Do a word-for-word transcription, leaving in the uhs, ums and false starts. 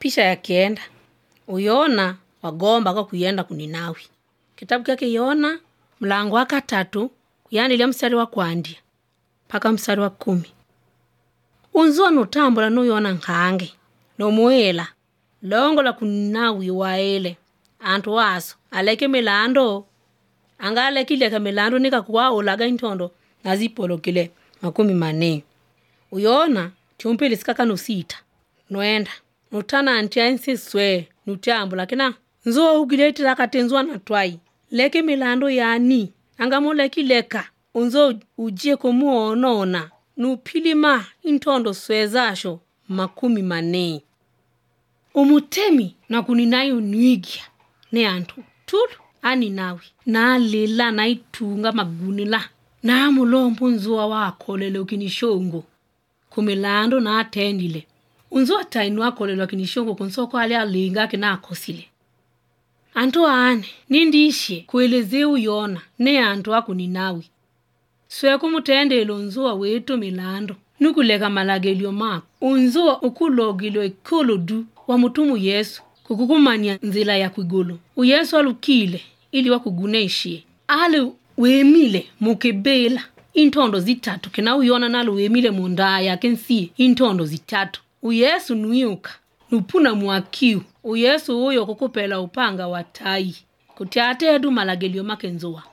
Pisha yakienda uyona wagomba kwa kuyenda kuninawi. Kitabu kyake Yona mlango wa tatu yani ile mstari wa kwandia paka mstari wa kumi. Unzuwa nutambula nuyona nkange no muela longo la kuninawi waele antu waso aleke milando angale kile ka milando nika kwa ulaga intondo nazipolo kile makumi mane. Uyona chumpili sikaka nusita noenda nutana antia insiswe nutambula kina nzuwa ugileti lakatenzwa na twai leke milando yani angamule kileka unzo ujie kumuonona nupilima intondo swezasho makumi mane. Umutemi na kuninayi unwigia ne antu tulu ani nawi na lila na itunga magunila na mulombu nzuwa wakolele ukinishongo kumilando na atendile unzuwa tainu wakolele ukinishongo kunsoko ali alinga kina akosile. Antu ane nindishe kueleze uyona ne antu wakuninawi swe kumutendelo nzuwa wetu milando nukuleka malagelio mako unzuwa ukulogilo ikuludu wa mutumu Yesu kukukumania nzila ya kwigulu. Uyesu alukile ili wakuguneshie ale wemile mukebela intondo zitatu kena uyona nalo wemile munda yake nsi intondo zitatu. Uyesu nuiuka nupuna muakiu Uyesu uyo kukupela upanga watai kutiate edu malagelio make nzuwa.